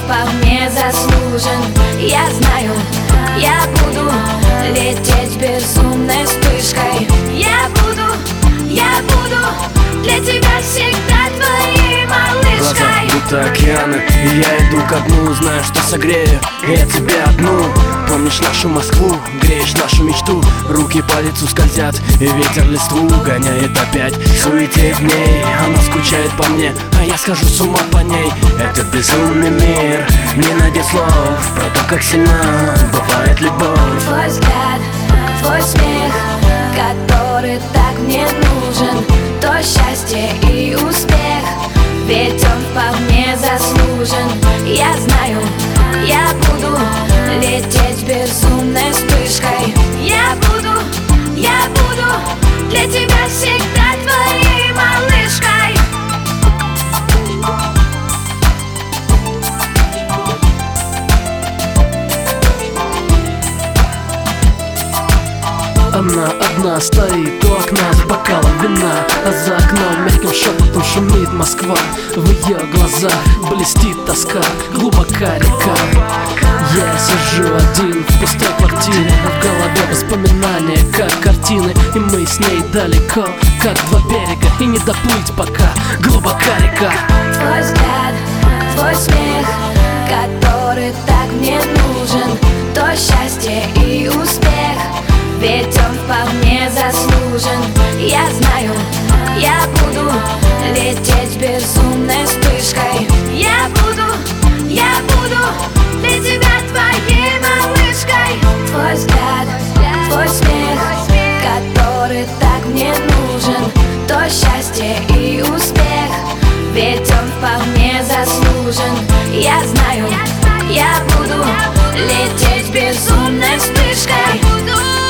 вполне заслужен. Я знаю, я буду лететь безумной вспышкой. Я буду для тебя всегда твоей малышкой. Глаза будто океаны, и я иду ко дну, знаю, что согрею я тебя одну. Помнишь нашу Москву, греешь нашу мечту. Руки по лицу скользят, и ветер листву гоняет опять. Суетеет в ней, она скучает по мне, а я схожу с ума по ней. Этот безумный мир не найдет слов про то, как сильна бывает любовь. Твой взгляд, твой смех, который так мне нужен, то счастье и успех, ведь он вполне заслужен. Я знаю, я буду лететь безумной вспышкой. Я буду для тебя всегда твоей малышкой. Она одна стоит у окна с бокалом вина, а за окном мягким шепотом шумит Москва. В ее глазах блестит тоска, глубока река. Я сижу один в пустой квартире, а в голове воспоминания, как картины. И мы с ней далеко, как два берега, и не доплыть пока, глубока река. Твой взгляд, твой смех, который так мне нужен, то счастье и успех, ведь он вполне заслужен. Я знаю, я буду лететь безумной вспышкой. Я буду для тебя твоей малышкой. Твой взгляд, твой смех, который так мне нужен, то счастье и успех, ведь он вполне заслужен. Я знаю, я буду лететь безумной вспышкой.